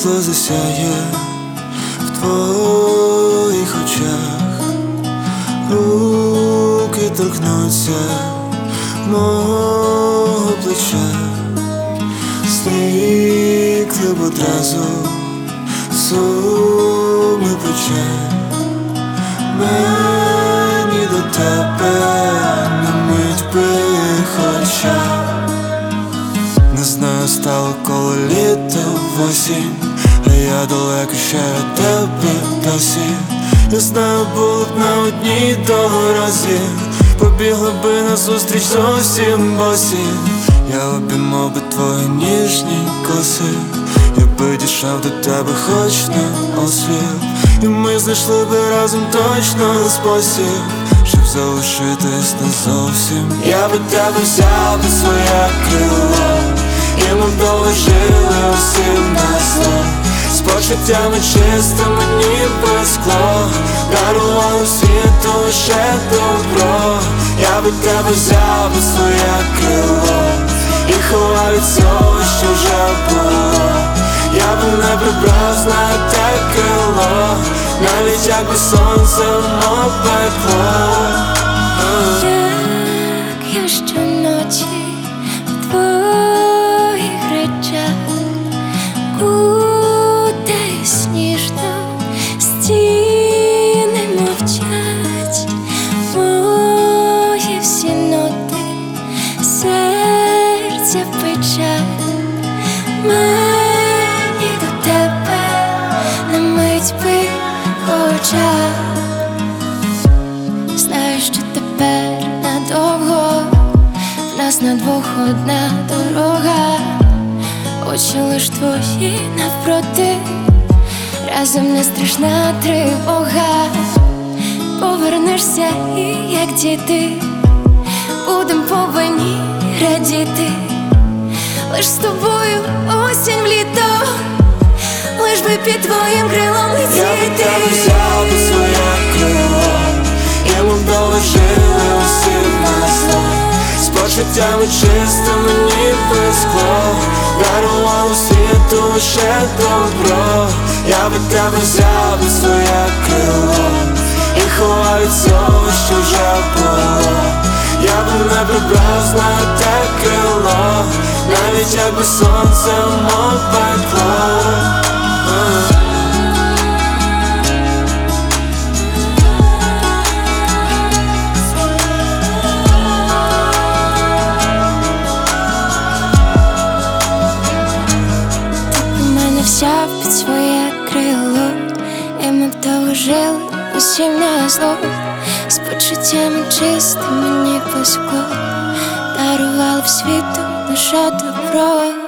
світло засяє в твоїх очах, руки торкнуться мого плеча, зникли б одразу суми печаль. Мені до тебе на мить би хоча. Не знаю, стало коли літо в осінь, а я далеко ще від тебе досі. Я знаю, було б на одній дорозі, побігли би назустріч зовсім босі. Я обіймав би твої ніжні коси, я би дійшов до тебе хоч на осліп, і ми знайшли би разом точно спосіб, щоб залишитись назовсім. Я би тебе взяв під своє крило, і ми довго жили усім на зло, з почуттями чистими, ніби скло, дарували світу лише добро. Я би тебе взяв під своє крило і ховав від цього, що вже було. Я би не прибрав, знаю, те крило, навіть якби сонце опекло. Як я щоночі в твоїх речах кутаюсь ніжно, стіни мовчать, мої всі ноти, серця в печаль. Мені до тебе на мить би очах. Знаю, що тепер надовго в нас на двох одна дорога, очі лиш твої навпроти, разом не страшна тривога. Повернешся і як діти будем повинні радіти, лиш з тобою осінь в літо, лиш би під твоїм крилом летіти. Я би тебе взяв під своє крило, і ми вдовго жили усім на зло, з почуттями чистими, ніби скло, дарували світу лише добро. Я би тебе взяв під своє крило і ховав від цього, що вже було. Я би не прибрав, знаю, те крило, навіть якби сонцем опекло. Взяв під своє крило, і ми довго жили усім на зло, з почуттями чистими, ніби скло, дарували в світу лише добро.